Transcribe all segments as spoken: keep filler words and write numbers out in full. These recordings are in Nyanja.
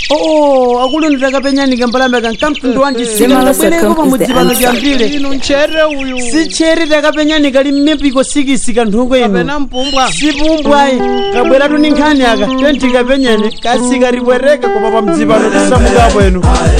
Oh, akulundira kapenyani kambalame kankamtundu wanjisika ndabwereko pamudzipano chambire. Inu nchere uyu. Si chere takapenyani kali mmepiko sikisika nthungo ino. Kapena mpumbwa. Si pumbwayi. Kabweratu ni nkhani aka. Tenti kapenyani kasika ribwereka kwa papa mdzipano tisamukapo eno.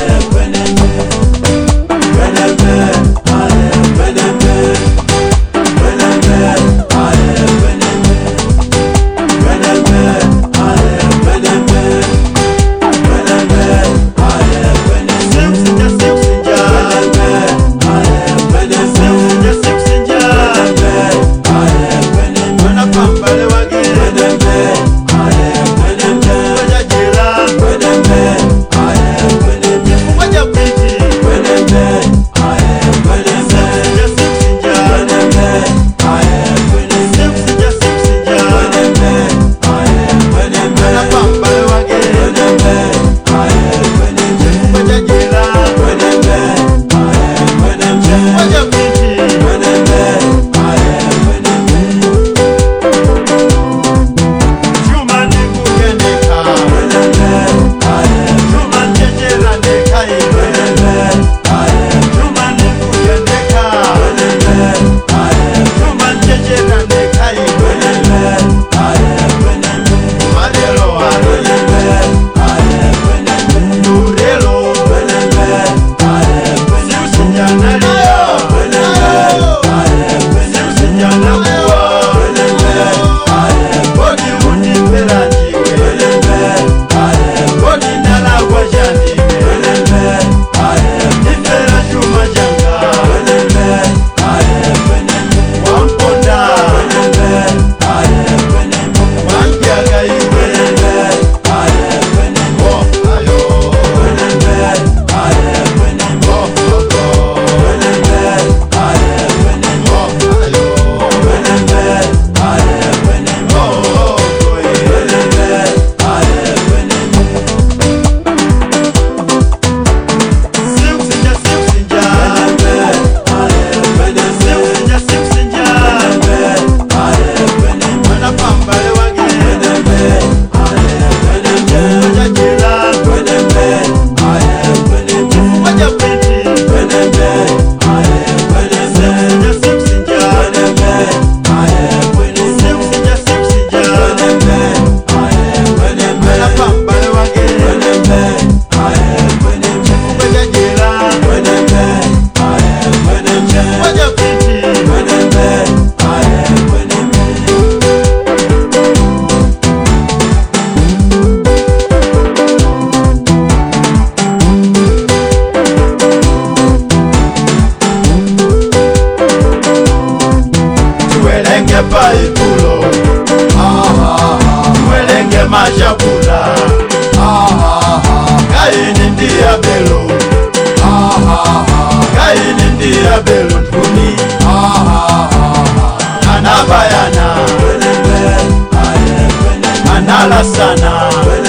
Sana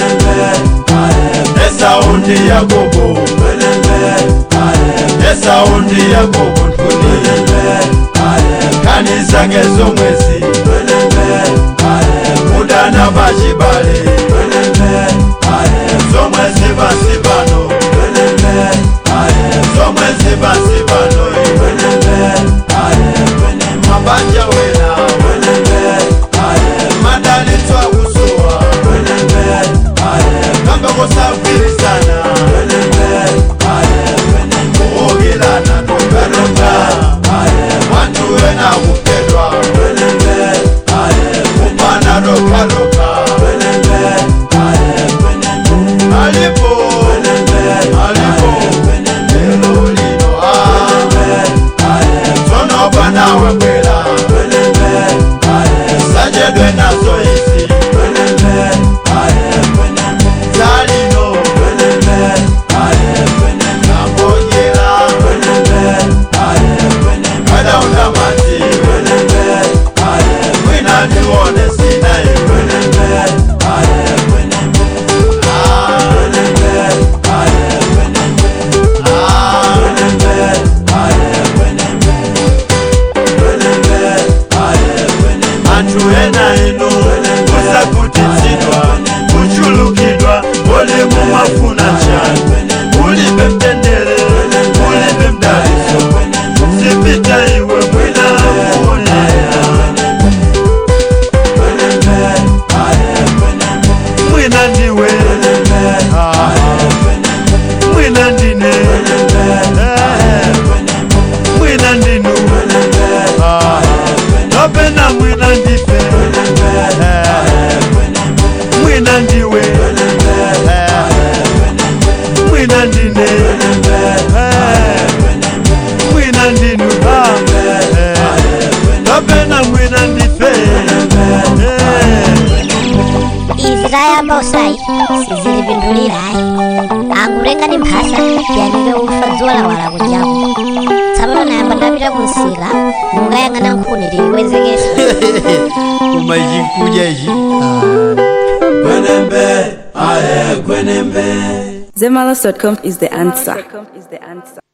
esa undi ya gogo esa undi ya gogo kanisa ngezo mwezi mudana bajibale zo mwezi basibano zo mwezi basibano mabanja wena madali twa kusuwa kamba kusafiri sana kuogilana nukanuka wantu wena kupedwa kupana roka roka ndipindulira angulenga ndi mphasa tiyamike ufa dzuwa lawala kunjaku tsapano nayamba ndapita kumsika mukayang'ana nkhuni tilikwezekesa koma chikudya ichi Gwenembe, aye, gwenembe. Zemalos dot com is the answer.